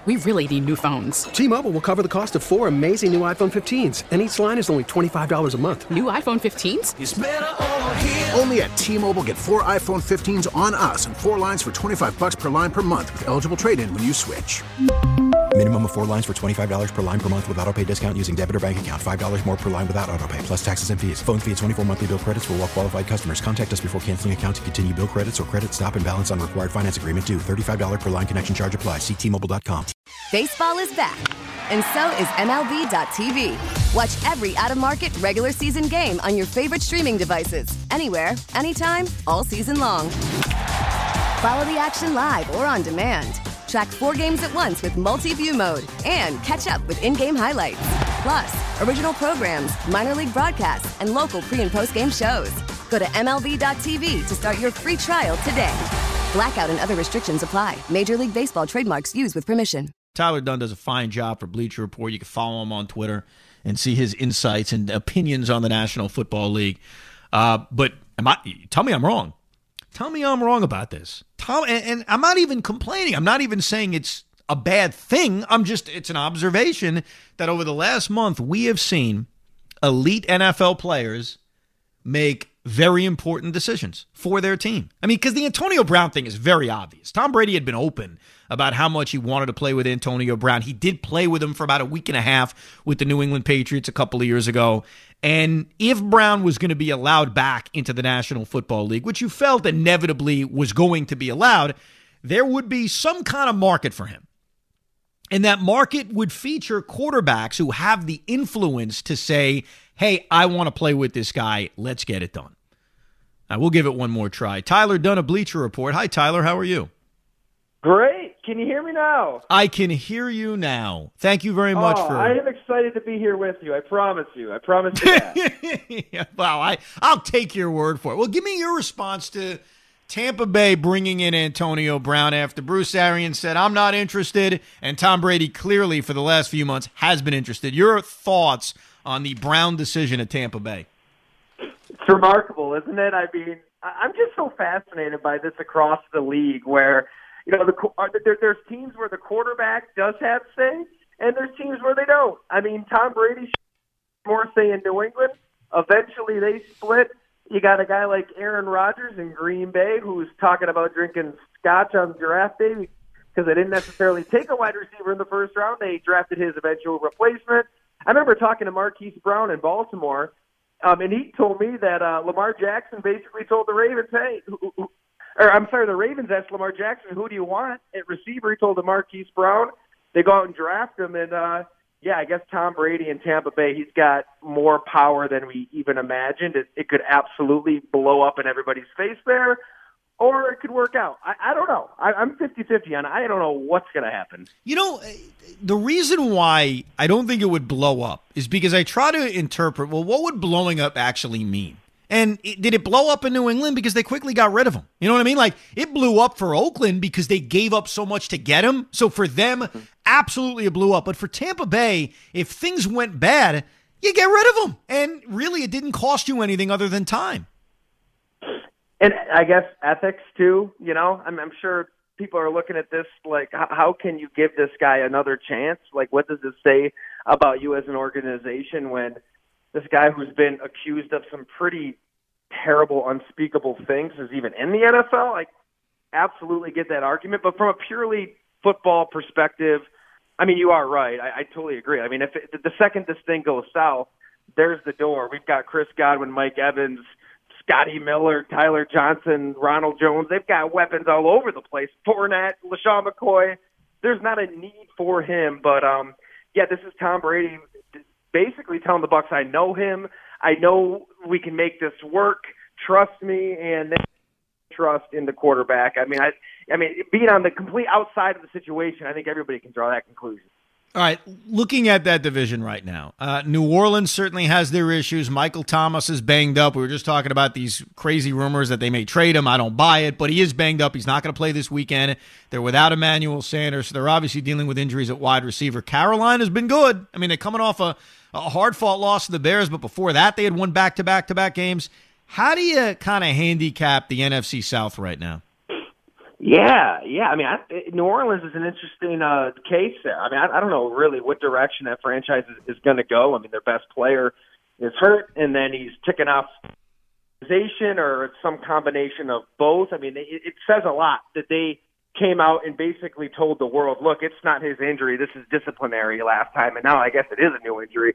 We really need new phones. T-Mobile will cover the cost of 4 amazing new iPhone 15s, and each line is only $25 a month. New iPhone 15s? It's better over here. Only at T-Mobile, get 4 iPhone 15s on us and 4 lines for $25 per line per month with eligible trade-in when you switch. Minimum of 4 lines for $25 per line per month with autopay discount using debit or bank account. $5 more per line without autopay, plus taxes and fees. Phone fee at 24 monthly bill credits for well-qualified customers. Contact us before canceling account to continue bill credits or credit stop and balance on required finance agreement due. $35 per line connection charge applies. See T-Mobile.com. Baseball is back, and so is MLB.tv. Watch every out-of-market regular season game on your favorite streaming devices. Anywhere, anytime, all season long. Follow the action live or on demand. Track 4 games at once with multi-view mode and catch up with in-game highlights. Plus, original programs, minor league broadcasts, and local pre- and post-game shows. Go to MLB.tv to start your free trial today. Blackout and other restrictions apply. Major League Baseball trademarks used with permission. Tyler Dunne does a fine job for Bleacher Report. You can follow him on Twitter and see his insights and opinions on the National Football League. But tell me I'm wrong. Tell me I'm wrong about this. And I'm not even complaining. I'm not even saying it's a bad thing. It's an observation that over the last month we have seen elite NFL players make very important decisions for their team. I mean, because the Antonio Brown thing is very obvious. Tom Brady had been open about how much he wanted to play with Antonio Brown. He did play with him for about a week and a half with the New England Patriots a couple of years ago. And if Brown was going to be allowed back into the National Football League, which you felt inevitably was going to be allowed, there would be some kind of market for him. And that market would feature quarterbacks who have the influence to say, hey, I want to play with this guy. Let's get it done. Now, we'll give it one more try. Tyler Dunne, of Bleacher Report. Hi, Tyler. How are you? Great. Can you hear me now? I can hear you now. Thank you very much for... I am excited to be here with you. I promise you. I promise you that. Yeah, well, I'll take your word for it. Well, give me your response to Tampa Bay bringing in Antonio Brown after Bruce Arians said, I'm not interested, and Tom Brady clearly for the last few months has been interested. Your thoughts on the Brown decision at Tampa Bay? It's remarkable, isn't it? I mean, I'm just so fascinated by this across the league where, you know, there's teams where the quarterback does have say, and there's teams where they don't. I mean, Tom Brady more say in New England. Eventually they split. You got a guy like Aaron Rodgers in Green Bay who's talking about drinking scotch on draft day because they didn't necessarily take a wide receiver in the first round. They drafted his eventual replacement. I remember talking to Marquise Brown in Baltimore, and he told me that Lamar Jackson basically told the Ravens, hey, the Ravens asked Lamar Jackson, who do you want at receiver? He told the Marquise Brown. They go out and draft him, and I guess Tom Brady in Tampa Bay, he's got more power than we even imagined. It could absolutely blow up in everybody's face there, or it could work out. I don't know. I'm 50-50 on it. I don't know what's going to happen. You know, the reason why I don't think it would blow up is because I try to interpret, well, what would blowing up actually mean? And did it blow up in New England because they quickly got rid of him? You know what I mean? Like, it blew up for Oakland because they gave up so much to get him. So for them, absolutely it blew up. But for Tampa Bay, if things went bad, you get rid of him. And really, it didn't cost you anything other than time. And I guess ethics, too. You know, I'm sure people are looking at this like, how can you give this guy another chance? Like, what does this say about you as an organization when this guy who's been accused of some pretty terrible, unspeakable things is even in the NFL? I absolutely get that argument. But from a purely football perspective, I mean, you are right. I totally agree. I mean, if the second this thing goes south, there's the door. We've got Chris Godwin, Mike Evans, Scotty Miller, Tyler Johnson, Ronald Jones. They've got weapons all over the place. Fournette, LaShawn McCoy. There's not a need for him. But, this is Tom Brady basically telling the Bucs, I know him. I know we can make this work. Trust me, and then trust in the quarterback. I mean, being on the complete outside of the situation, I think everybody can draw that conclusion. All right, looking at that division right now, New Orleans certainly has their issues. Michael Thomas is banged up. We were just talking about these crazy rumors that they may trade him. I don't buy it, but he is banged up. He's not going to play this weekend. They're without Emmanuel Sanders, so they're obviously dealing with injuries at wide receiver. Carolina's been good. I mean, they're coming off a hard-fought loss to the Bears, but before that, they had won back-to-back games. How do you kind of handicap the NFC South right now? Yeah. I mean, New Orleans is an interesting case there. I mean, I don't know really what direction that franchise is going to go. I mean, their best player is hurt, and then he's ticking off or some combination of both. I mean, it says a lot that they came out and basically told the world, look, it's not his injury. This is disciplinary last time, and now I guess it is a new injury.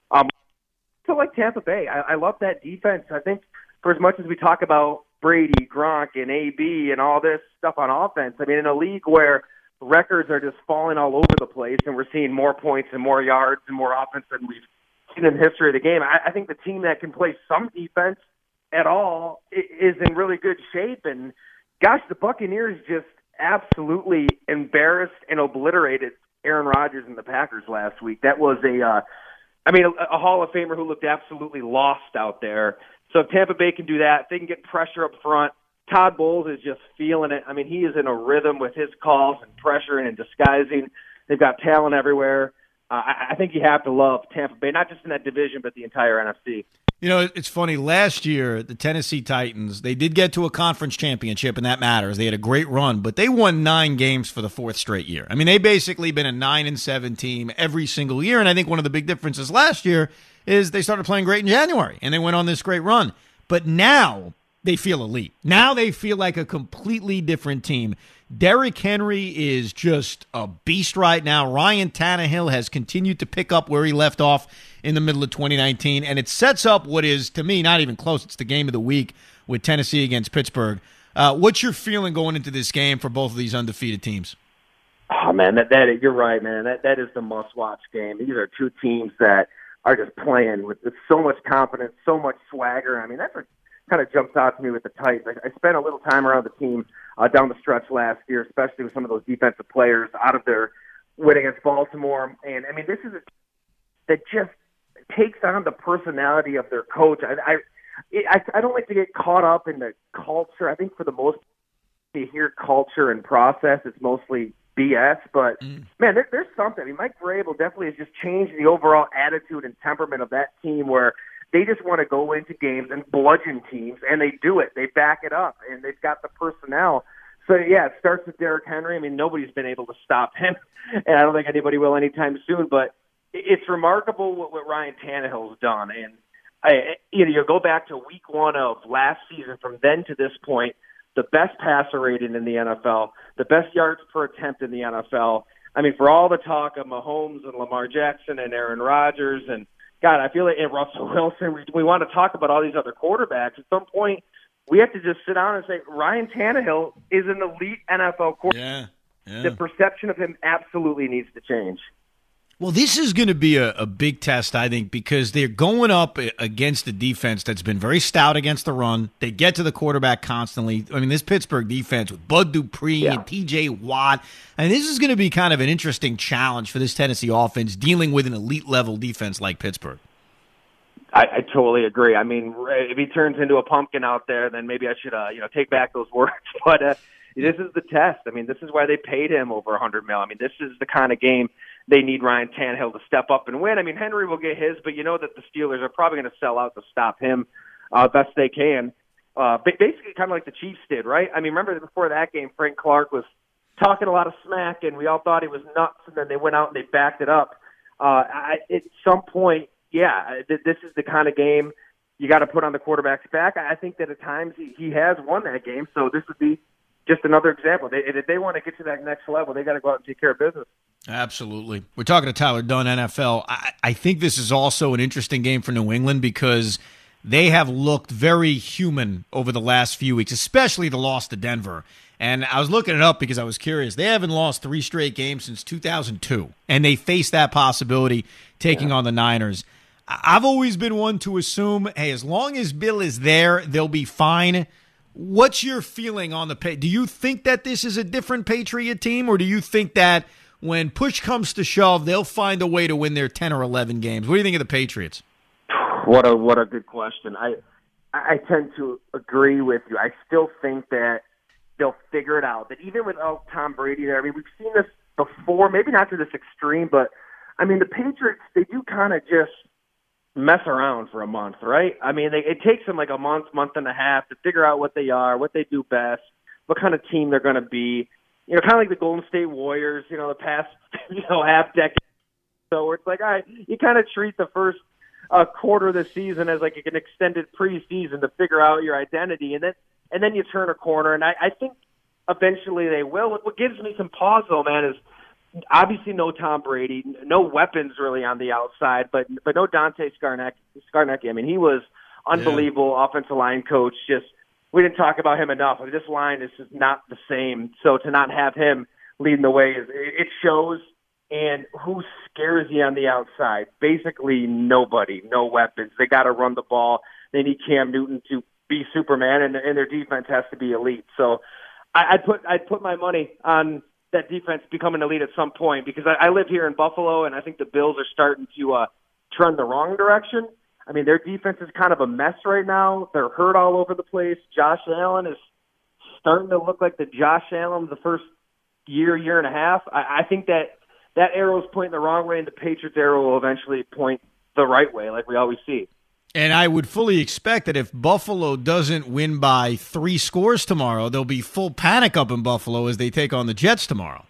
So like Tampa Bay, I love that defense. I think for as much as we talk about Brady, Gronk, and AB and all this stuff on offense, I mean, in a league where records are just falling all over the place and we're seeing more points and more yards and more offense than we've seen in the history of the game, I think the team that can play some defense at all is in really good shape. And gosh, the Buccaneers just absolutely embarrassed and obliterated Aaron Rodgers and the Packers last week. That was a Hall of Famer who looked absolutely lost out there. So if Tampa Bay can do that, if they can get pressure up front. Todd Bowles is just feeling it. I mean, he is in a rhythm with his calls and pressuring and disguising. They've got talent everywhere. I think you have to love Tampa Bay, not just in that division, but the entire NFC. You know, it's funny. Last year, the Tennessee Titans, they did get to a conference championship, and that matters. They had a great run, but they won 9 games for the 4th straight year. I mean, they basically been a 9-7 team every single year, and I think one of the big differences last year is they started playing great in January, and they went on this great run. But now they feel elite. Now they feel like a completely different team. Derrick Henry is just a beast right now. Ryan Tannehill has continued to pick up where he left off in the middle of 2019, and it sets up what is, to me, not even close. It's the game of the week with Tennessee against Pittsburgh. What's your feeling going into this game for both of these undefeated teams? Oh, man, you're right, man. That is the must-watch game. These are two teams that are just playing with so much confidence, so much swagger. I mean, that's what kind of jumps out to me with the Titans. I spent a little time around the team down the stretch last year, especially with some of those defensive players out of their win against Baltimore. And, I mean, this is a that just takes on the personality of their coach. I don't like to get caught up in the culture. I think for the most part, you hear culture and process, it's mostly BS. But, man, there's something. I mean, Mike Vrabel definitely has just changed the overall attitude and temperament of that team where they just want to go into games and bludgeon teams, and they do it. They back it up, and they've got the personnel. So, yeah, it starts with Derrick Henry. I mean, nobody's been able to stop him, and I don't think anybody will anytime soon. But it's remarkable what Ryan Tannehill's done. And you go back to week 1 of last season, from then to this point, the best passer rating in the NFL, the best yards per attempt in the NFL. I mean, for all the talk of Mahomes and Lamar Jackson and Aaron Rodgers and God, I feel like in Russell Wilson, we want to talk about all these other quarterbacks. At some point, we have to just sit down and say, Ryan Tannehill is an elite NFL quarterback. Yeah. The perception of him absolutely needs to change. Well, this is going to be a big test, I think, because they're going up against a defense that's been very stout against the run. They get to the quarterback constantly. I mean, this Pittsburgh defense with Bud Dupree and T.J. Watt, and this is going to be kind of an interesting challenge for this Tennessee offense dealing with an elite-level defense like Pittsburgh. I totally agree. I mean, if he turns into a pumpkin out there, then maybe I should take back those words. But this is the test. I mean, this is why they paid him over $100 million. I mean, this is the kind of game they need Ryan Tannehill to step up and win. I mean, Henry will get his, but you know that the Steelers are probably going to sell out to stop him best they can. Basically, kind of like the Chiefs did, right? I mean, remember before that game, Frank Clark was talking a lot of smack, and we all thought he was nuts, and then they went out and they backed it up. At some point, this is the kind of game you got to put on the quarterback's back. I think that at times he has won that game, so this would be just another example. If they want to get to that next level, they got to go out and take care of business. Absolutely. We're talking to Tyler Dunne, NFL. I think this is also an interesting game for New England because they have looked very human over the last few weeks, especially the loss to Denver. And I was looking it up because I was curious. They haven't lost 3 straight games since 2002, and they face that possibility taking on the Niners. I've always been one to assume, hey, as long as Bill is there, they'll be fine. What's your feeling on the do you think that this is a different Patriot team, or do you think that when push comes to shove, they'll find a way to win their 10 or 11 games? What do you think of the Patriots? What a good question. I tend to agree with you. I still think that they'll figure it out. That even without Tom Brady there, I mean, we've seen this before, maybe not to this extreme, but I mean, the Patriots, they do kind of just mess around for a month, right? I mean, it takes them like a month and a half to figure out what they are, what they do best, what kind of team they're going to be. You know, kind of like the Golden State Warriors, you know, the past, half decade. So it's like, all right, you kind of treat the first quarter of the season as like an extended preseason to figure out your identity, and then you turn a corner. And I think eventually they will. What gives me some pause, though, man, is obviously no Tom Brady, no weapons really on the outside, but no Dante Scarnecchia. I mean, he was unbelievable offensive line coach. Just we didn't talk about him enough. This line is just not the same. So to not have him leading the way, it shows. And who scares you on the outside? Basically nobody, no weapons. They got to run the ball. They need Cam Newton to be Superman, and their defense has to be elite. So I'd put my money on that defense becoming elite at some point, because I live here in Buffalo, and I think the Bills are starting to trend the wrong direction. I mean, their defense is kind of a mess right now. They're hurt all over the place. Josh Allen is starting to look like the Josh Allen of the first year and a half. I think that arrow is pointing the wrong way, and the Patriots arrow will eventually point the right way, like we always see. And I would fully expect that if Buffalo doesn't win by 3 scores tomorrow, there'll be full panic up in Buffalo as they take on the Jets tomorrow.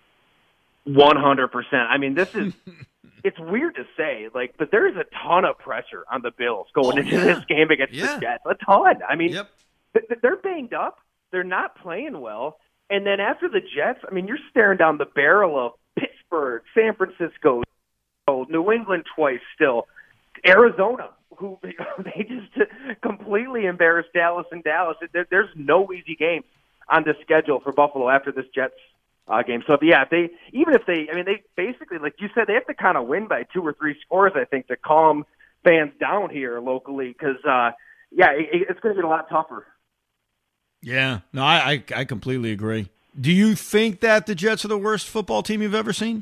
100%. I mean, this is it's weird to say, but there is a ton of pressure on the Bills going into this game against the Jets. A ton. I mean, they're banged up. They're not playing well. And then after the Jets, I mean, you're staring down the barrel of Pittsburgh, San Francisco, New England twice still, Arizona, who they just completely embarrassed Dallas and Dallas. There's no easy games on the schedule for Buffalo after this Jets game. So, if they basically, like you said, they have to kind of win by 2 or 3 scores, I think, to calm fans down here locally, because, it's going to get a lot tougher. Yeah, no, I completely agree. Do you think that the Jets are the worst football team you've ever seen?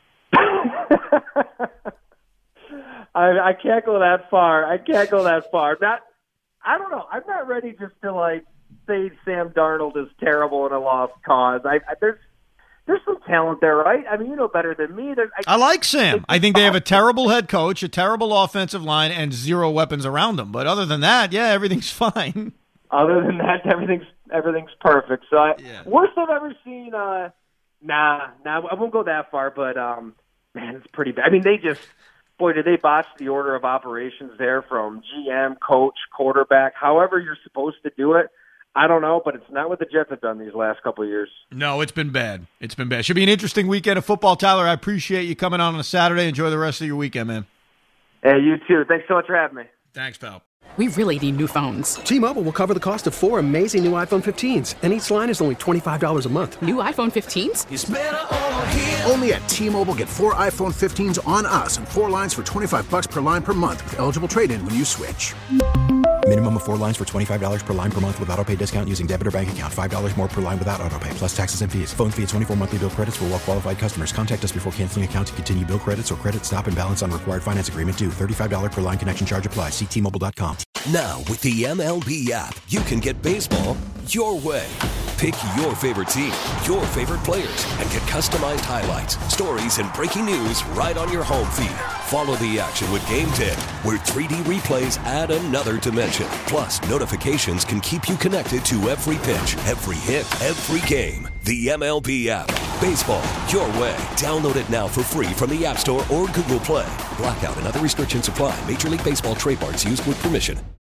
I can't go that far. I don't know. I'm not ready just to say Sam Darnold is terrible in a lost cause. There's some talent there, right? I mean, you know better than me. I like Sam. I think they have a terrible head coach, a terrible offensive line, and 0 weapons around them. But other than that, everything's fine. Other than that, everything's perfect. So worst I've ever seen. I won't go that far, but man, it's pretty bad. I mean, did they botch the order of operations there from GM, coach, quarterback, however you're supposed to do it. I don't know, but it's not what the Jets have done these last couple of years. No, it's been bad. Should be an interesting weekend of football, Tyler. I appreciate you coming on a Saturday. Enjoy the rest of your weekend, man. Hey, you too. Thanks so much for having me. Thanks, pal. We really need new phones. T-Mobile will cover the cost of 4 amazing new iPhone 15s, and each line is only $25 a month. New iPhone 15s? It's better over here. Only at T-Mobile, get 4 iPhone 15s on us and 4 lines for $25 per line per month with eligible trade-in when you switch. Minimum of 4 lines for $25 per line per month with autopay discount using debit or bank account. $5 more per line without autopay, plus taxes and fees. Phone fee at 24 monthly bill credits for well-qualified customers. Contact us before canceling account to continue bill credits or credit stop and balance on required finance agreement due. $35 per line connection charge applies. See T-Mobile.com. Now, with the MLB app, you can get baseball your way. Pick your favorite team, your favorite players, and get customized highlights, stories, and breaking news right on your home feed. Follow the action with Game Day, where 3D replays add another dimension. Plus, notifications can keep you connected to every pitch, every hit, every game. The MLB app. Baseball your way. Download it now for free from the App Store or Google Play. Blackout and other restrictions apply. Major League Baseball trademarks used with permission.